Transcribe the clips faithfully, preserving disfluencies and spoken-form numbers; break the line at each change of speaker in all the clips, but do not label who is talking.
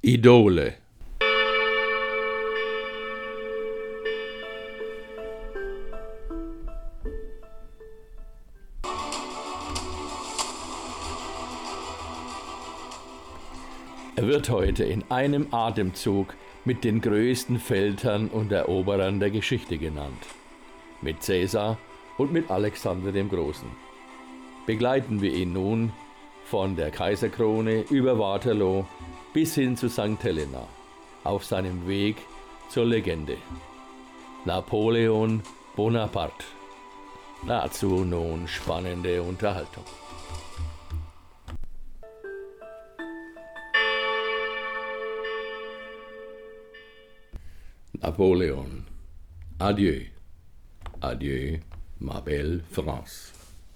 Idole. Er wird heute in einem Atemzug mit den größten Feldherren und Eroberern der Geschichte genannt. Mit Cäsar und mit Alexander dem Großen. Begleiten wir ihn nun von der Kaiserkrone über Waterloo bis hin zu Sankt Helena auf seinem Weg zur Legende. Napoleon Bonaparte. Dazu nun spannende Unterhaltung. Napoleon. Adieu. Adieu, ma belle France.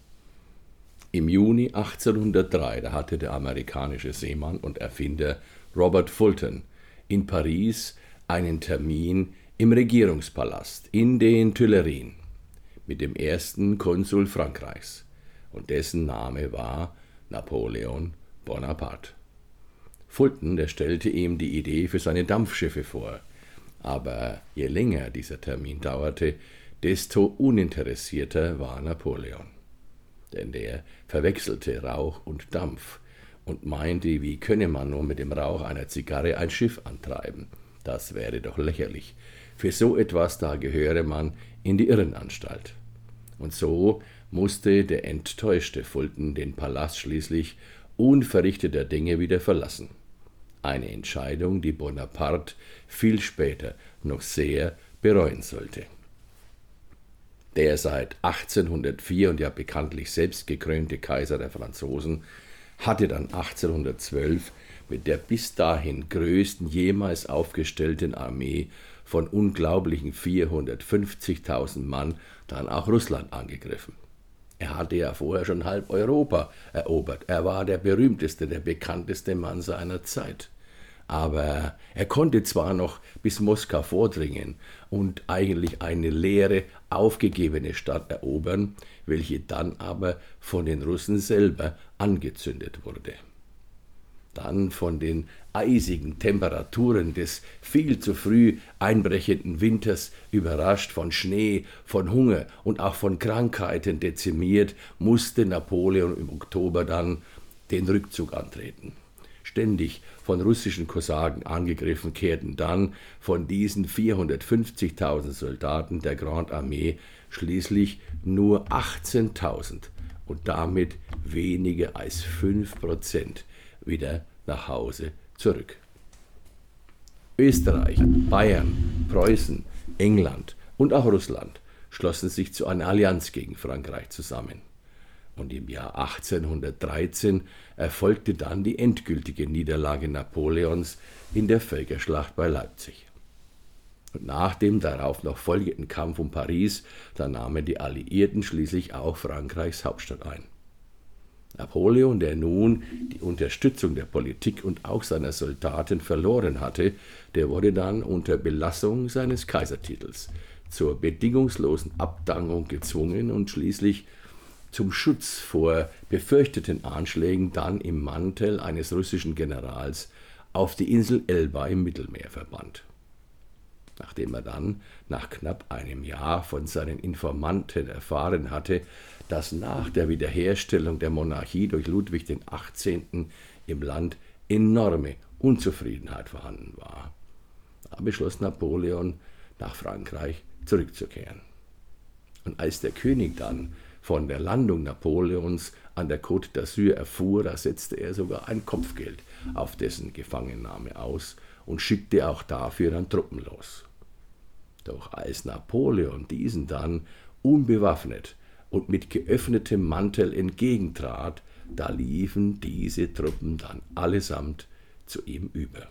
Im Juni achtzehnhundertdrei, da hatte der amerikanische Seemann und Erfinder Robert Fulton in Paris einen Termin im Regierungspalast in den Tuilerien mit dem ersten Konsul Frankreichs, und dessen Name war Napoleon Bonaparte. Fulton, der stellte ihm die Idee für seine Dampfschiffe vor, aber je länger dieser Termin dauerte, desto uninteressierter war Napoleon. Denn der verwechselte Rauch und Dampf und meinte, wie könne man nur mit dem Rauch einer Zigarre ein Schiff antreiben? Das wäre doch lächerlich. Für so etwas, da gehöre man in die Irrenanstalt. Und so musste der enttäuschte Fulton den Palast schließlich unverrichteter Dinge wieder verlassen. Eine Entscheidung, die Bonaparte viel später noch sehr bereuen sollte. Der seit achtzehnhundertvier und ja bekanntlich selbst gekrönte Kaiser der Franzosen hatte dann achtzehnhundertzwölf mit der bis dahin größten jemals aufgestellten Armee von unglaublichen vierhundertfünfzigtausend Mann dann auch Russland angegriffen. Er hatte ja vorher schon halb Europa erobert. Er war der berühmteste, der bekannteste Mann seiner Zeit. Aber er konnte zwar noch bis Moskau vordringen und eigentlich eine leere, aufgegebene Stadt erobern, welche dann aber von den Russen selber angezündet wurde. Dann von den eisigen Temperaturen des viel zu früh einbrechenden Winters überrascht, von Schnee, von Hunger und auch von Krankheiten dezimiert, musste Napoleon im Oktober dann den Rückzug antreten. Ständig von russischen Kosaken angegriffen, kehrten dann von diesen vierhundertfünfzigtausend Soldaten der Grande Armee schließlich nur achtzehntausend und damit weniger als fünf Prozent wieder nach Hause zurück. Österreich, Bayern, Preußen, England und auch Russland schlossen sich zu einer Allianz gegen Frankreich zusammen. Und im Jahr achtzehnhundertdreizehn erfolgte dann die endgültige Niederlage Napoleons in der Völkerschlacht bei Leipzig. Und nach dem darauf noch folgenden Kampf um Paris, da nahmen die Alliierten schließlich auch Frankreichs Hauptstadt ein. Napoleon, der nun die Unterstützung der Politik und auch seiner Soldaten verloren hatte, der wurde dann unter Belassung seines Kaisertitels zur bedingungslosen Abdankung gezwungen und schließlich zum Schutz vor befürchteten Anschlägen dann im Mantel eines russischen Generals auf die Insel Elba im Mittelmeer verbannt. Nachdem er dann nach knapp einem Jahr von seinen Informanten erfahren hatte, dass nach der Wiederherstellung der Monarchie durch Ludwig den achtzehnten im Land enorme Unzufriedenheit vorhanden war, da beschloss Napoleon, nach Frankreich zurückzukehren. Und als der König dann von der Landung Napoleons an der Côte d'Azur erfuhr, da setzte er sogar ein Kopfgeld auf dessen Gefangennahme aus und schickte auch dafür dann Truppen los. Doch als Napoleon diesen dann unbewaffnet und mit geöffnetem Mantel entgegentrat, da liefen diese Truppen dann allesamt zu ihm über.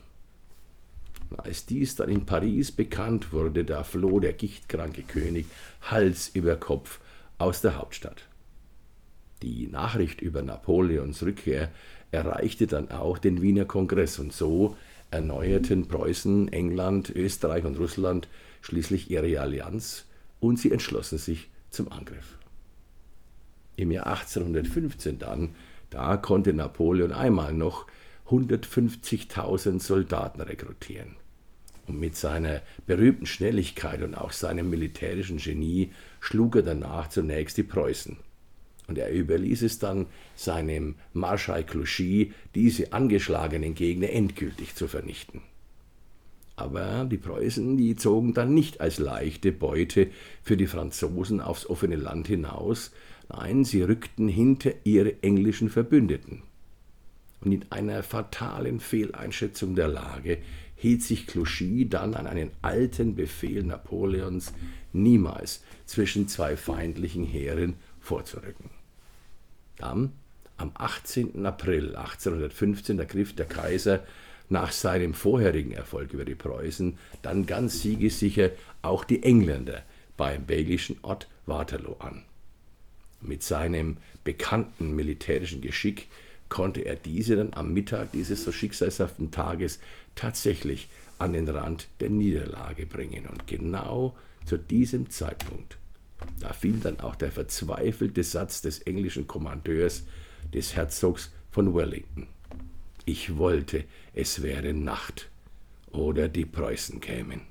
Als dies dann in Paris bekannt wurde, da floh der gichtkranke König Hals über Kopf aus der Hauptstadt. Die Nachricht über Napoleons Rückkehr erreichte dann auch den Wiener Kongress und so erneuerten Preußen, England, Österreich und Russland schließlich ihre Allianz und sie entschlossen sich zum Angriff. Im Jahr achtzehnhundertfünfzehn dann, da konnte Napoleon einmal noch hundertfünfzigtausend Soldaten rekrutieren. Und mit seiner berühmten Schnelligkeit und auch seinem militärischen Genie schlug er danach zunächst die Preußen. Und er überließ es dann seinem Marschall Clichy, diese angeschlagenen Gegner endgültig zu vernichten. Aber die Preußen, die zogen dann nicht als leichte Beute für die Franzosen aufs offene Land hinaus, nein, sie rückten hinter ihre englischen Verbündeten. Und in einer fatalen Fehleinschätzung der Lage hielt sich Clichy dann an einen alten Befehl Napoleons, niemals zwischen zwei feindlichen Heeren vorzurücken. Dann, am achtzehnten April achtzehnhundertfünfzehn, ergriff der Kaiser nach seinem vorherigen Erfolg über die Preußen dann ganz siegessicher auch die Engländer beim belgischen Ort Waterloo an. Mit seinem bekannten militärischen Geschick konnte er diese dann am Mittag dieses so schicksalshaften Tages tatsächlich an den Rand der Niederlage bringen. Und genau zu diesem Zeitpunkt, da fiel dann auch der verzweifelte Satz des englischen Kommandeurs, des Herzogs von Wellington: Ich wollte, es wäre Nacht oder die Preußen kämen.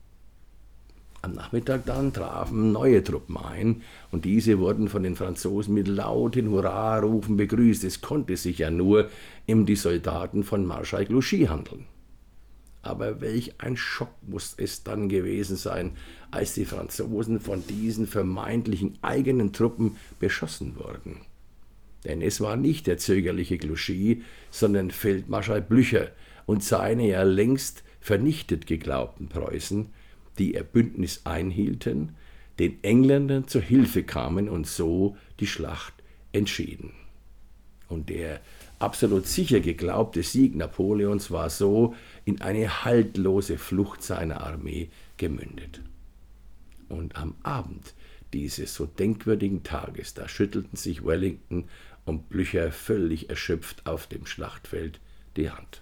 Am Nachmittag dann trafen neue Truppen ein und diese wurden von den Franzosen mit lauten Hurrarufen begrüßt. Es konnte sich ja nur um die Soldaten von Marschall Clichy handeln. Aber welch ein Schock muss es dann gewesen sein, als die Franzosen von diesen vermeintlichen eigenen Truppen beschossen wurden. Denn es war nicht der zögerliche Clichy, sondern Feldmarschall Blücher und seine ja längst vernichtet geglaubten Preußen, die ihr Bündnis einhielten, den Engländern zur Hilfe kamen und so die Schlacht entschieden. Und der absolut sicher geglaubte Sieg Napoleons war so in eine haltlose Flucht seiner Armee gemündet. Und am Abend dieses so denkwürdigen Tages, da schüttelten sich Wellington und Blücher völlig erschöpft auf dem Schlachtfeld die Hand.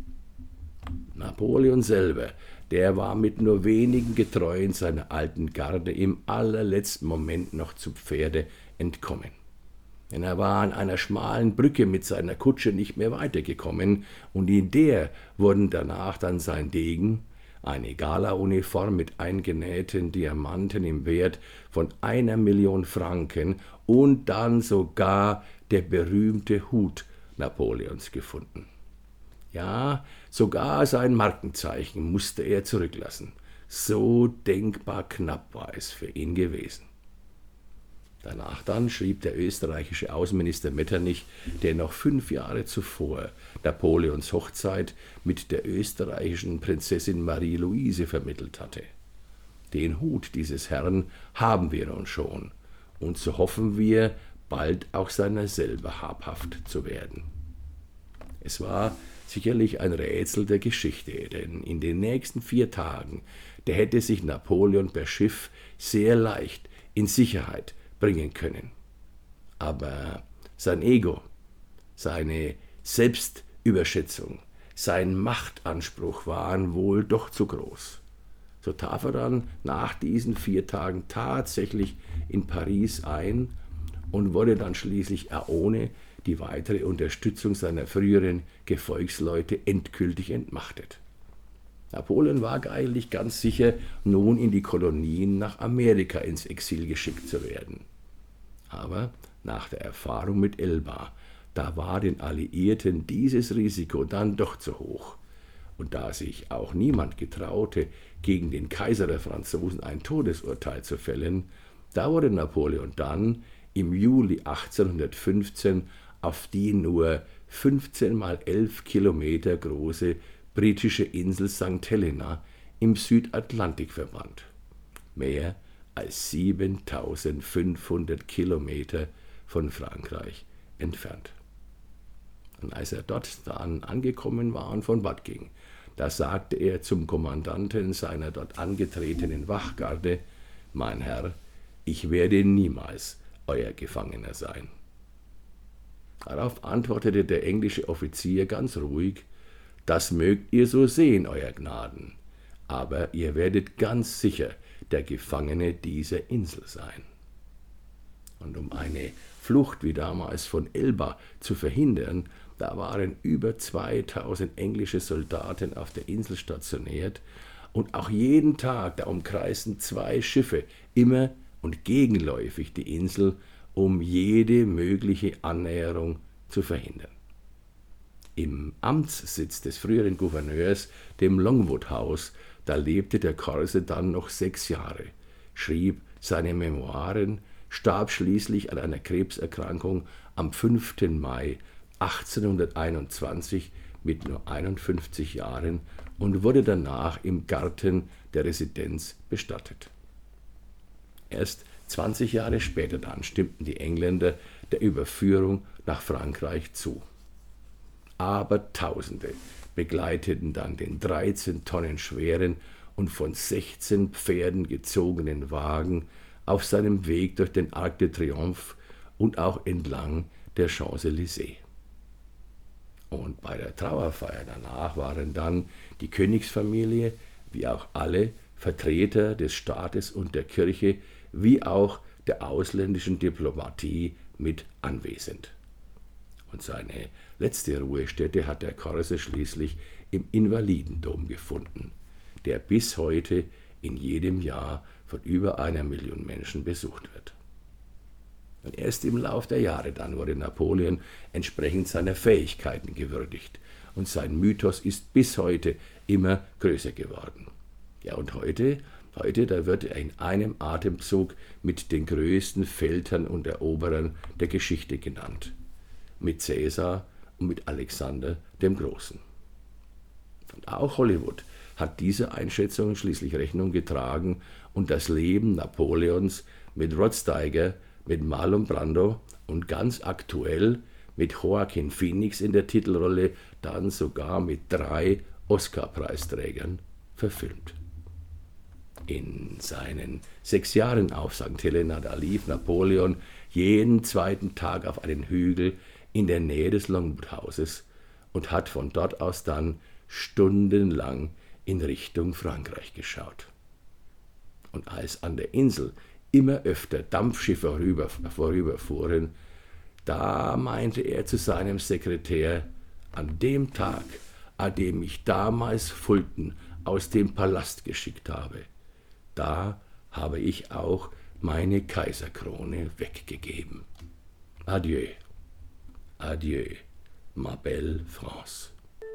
Napoleon selber, der war mit nur wenigen Getreuen seiner alten Garde im allerletzten Moment noch zu Pferde entkommen. Denn er war an einer schmalen Brücke mit seiner Kutsche nicht mehr weitergekommen, und in der wurden danach dann sein Degen, eine Galauniform mit eingenähten Diamanten im Wert von einer Million Franken und dann sogar der berühmte Hut Napoleons gefunden. Ja, sogar sein Markenzeichen musste er zurücklassen. So denkbar knapp war es für ihn gewesen. Danach dann schrieb der österreichische Außenminister Metternich, der noch fünf Jahre zuvor Napoleons Hochzeit mit der österreichischen Prinzessin Marie-Louise vermittelt hatte: Den Hut dieses Herrn haben wir nun schon, und so hoffen wir, bald auch seiner selber habhaft zu werden. Es war sicherlich ein Rätsel der Geschichte, denn in den nächsten vier Tagen, da hätte sich Napoleon per Schiff sehr leicht in Sicherheit bringen können. Aber sein Ego, seine Selbstüberschätzung, sein Machtanspruch waren wohl doch zu groß. So traf er dann nach diesen vier Tagen tatsächlich in Paris ein und wurde dann schließlich ohne die weitere Unterstützung seiner früheren Gefolgsleute endgültig entmachtet. Napoleon war eigentlich ganz sicher, nun in die Kolonien nach Amerika ins Exil geschickt zu werden. Aber nach der Erfahrung mit Elba, da war den Alliierten dieses Risiko dann doch zu hoch. Und da sich auch niemand getraute, gegen den Kaiser der Franzosen ein Todesurteil zu fällen, da wurde Napoleon dann im Juli achtzehnhundertfünfzehn auf die nur fünfzehn mal elf Kilometer große britische Insel Sankt Helena im Südatlantik verbannt. Mehr als siebentausendfünfhundert Kilometer von Frankreich entfernt. Und als er dort dann angekommen war und von Bord ging, da sagte er zum Kommandanten seiner dort angetretenen Wachgarde: Mein Herr, ich werde niemals euer Gefangener sein. Darauf antwortete der englische Offizier ganz ruhig: Das mögt ihr so sehen, Euer Gnaden, aber ihr werdet ganz sicher der Gefangene dieser Insel sein. Und um eine Flucht wie damals von Elba zu verhindern, Da waren über zweitausend englische Soldaten auf der Insel stationiert und auch jeden Tag, da umkreisten zwei Schiffe immer und gegenläufig die Insel, um jede mögliche Annäherung zu verhindern. Im Amtssitz des früheren Gouverneurs, dem Longwood House, da lebte der Corse dann noch sechs Jahre, schrieb seine Memoiren, starb schließlich an einer Krebserkrankung am fünften Mai achtzehnhunderteinundzwanzig mit nur einundfünfzig Jahren und wurde danach im Garten der Residenz bestattet. Erst zwanzig Jahre später dann stimmten die Engländer der Überführung nach Frankreich zu. Aber Tausende begleiteten dann den dreizehn Tonnen schweren und von sechzehn Pferden gezogenen Wagen auf seinem Weg durch den Arc de Triomphe und auch entlang der Champs-Élysées. Und bei der Trauerfeier danach waren dann die Königsfamilie, wie auch alle Vertreter des Staates und der Kirche, wie auch der ausländischen Diplomatie mit anwesend. Und seine letzte Ruhestätte hat der Corse schließlich im Invalidendom gefunden, der bis heute in jedem Jahr von über einer Million Menschen besucht wird. Und erst im Lauf der Jahre dann wurde Napoleon entsprechend seiner Fähigkeiten gewürdigt und sein Mythos ist bis heute immer größer geworden. Ja, und heute, heute, da wird er in einem Atemzug mit den größten Feldherren und Eroberern der Geschichte genannt, mit Cäsar und mit Alexander dem Großen. Und auch Hollywood hat dieser Einschätzung schließlich Rechnung getragen und das Leben Napoleons mit Rod Steiger, mit Marlon Brando und ganz aktuell mit Joaquin Phoenix in der Titelrolle dann sogar mit drei Oscar-Preisträgern verfilmt. In seinen sechs Jahren auf Sankt Helena, da lief Napoleon jeden zweiten Tag auf einen Hügel in der Nähe des Longwood-Hauses und hat von dort aus dann stundenlang in Richtung Frankreich geschaut. Und als an der Insel immer öfter Dampfschiffe vorüber, vorüberfuhren, da meinte er zu seinem Sekretär, an dem Tag, an dem ich damals Fulton aus dem Palast geschickt habe, da habe ich auch meine Kaiserkrone weggegeben. Adieu, adieu, ma belle France.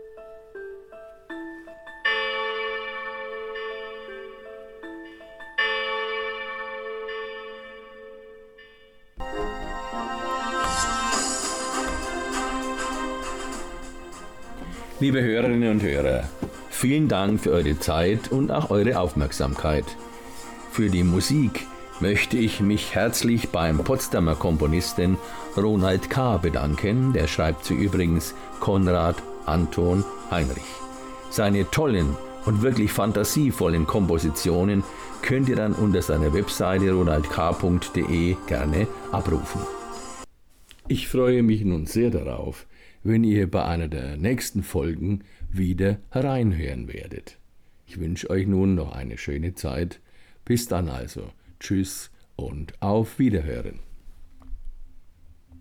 Liebe Hörerinnen und Hörer, vielen Dank für eure Zeit und auch eure Aufmerksamkeit. Für die Musik möchte ich mich herzlich beim Potsdamer Komponisten Ronald K. bedanken, der schreibt sie übrigens Konrad Anton Heinrich. Seine tollen und wirklich fantasievollen Kompositionen könnt ihr dann unter seiner Webseite ronald k punkt de gerne abrufen.
Ich freue mich nun sehr darauf, wenn ihr bei einer der nächsten Folgen wieder hereinhören werdet. Ich wünsche euch nun noch eine schöne Zeit. Bis dann also. Tschüss und auf Wiederhören.